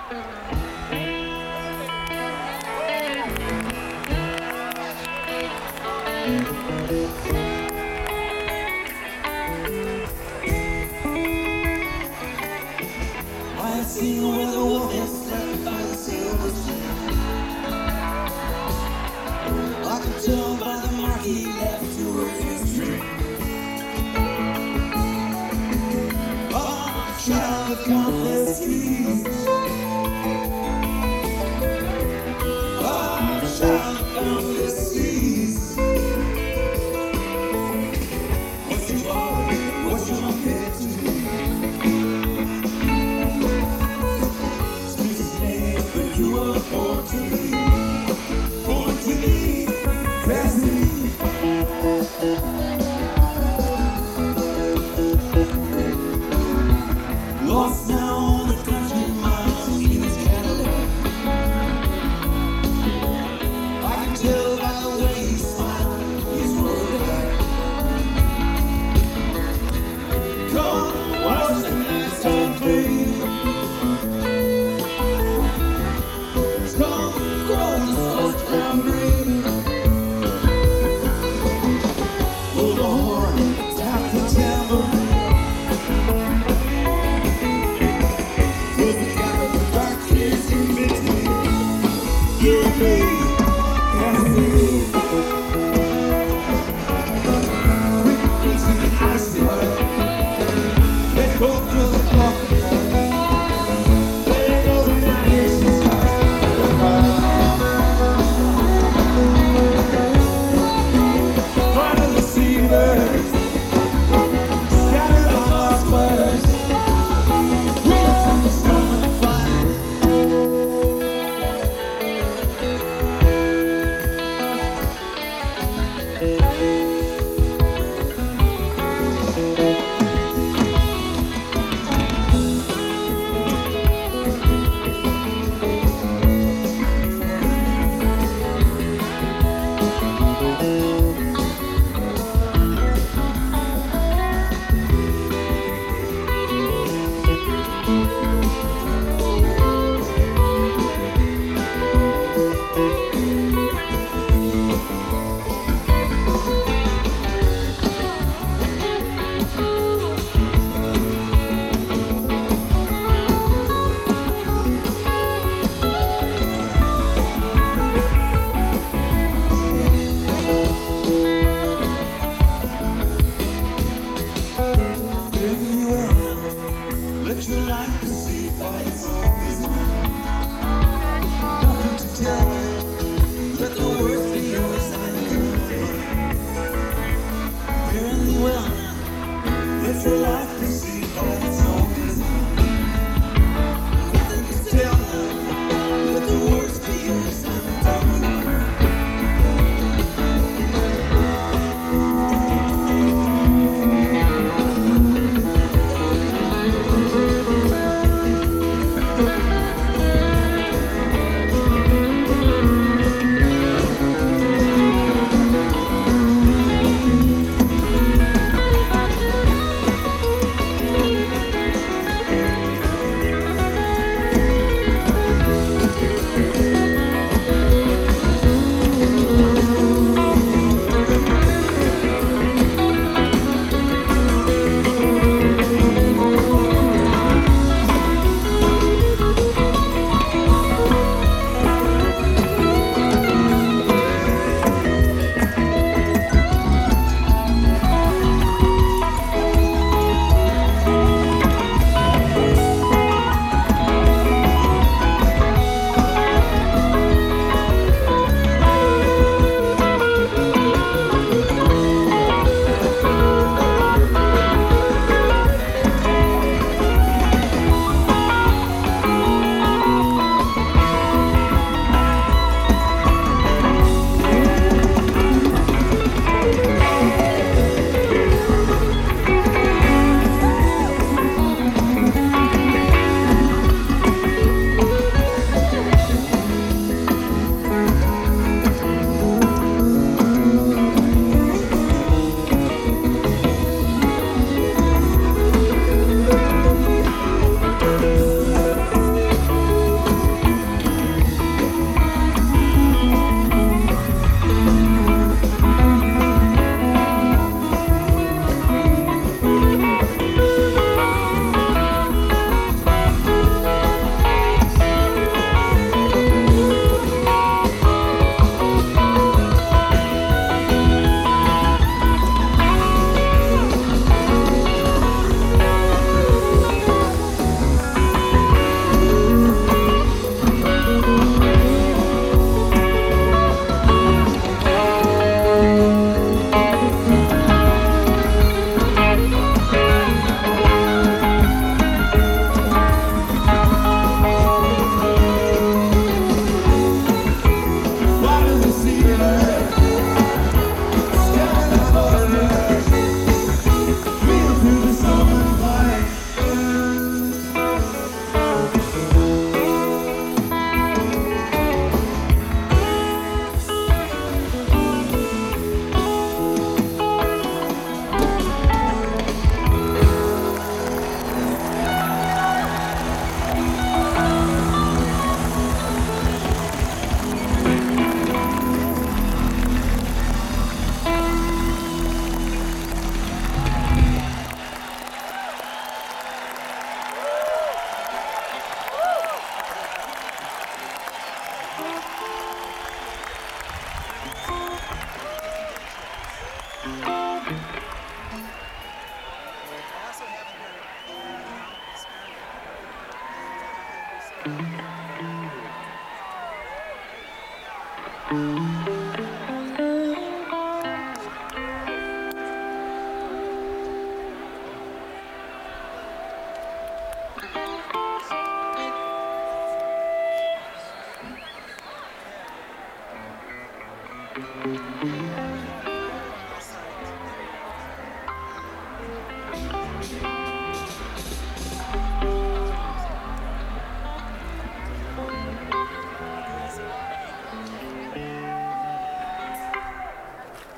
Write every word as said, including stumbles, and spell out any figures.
I see where the wolf is slept by the silver sea. I can tell by the mark he left to his tree. Oh, child of countless keys. Oh, child of countless seas. What you are, what you are meant to be. You were born to be, born to be, destiny. Lost now on the country miles in his Cadillac. I can tell by the way he smiled, he's rolled back. Come watch the night time fade. Come Thank you.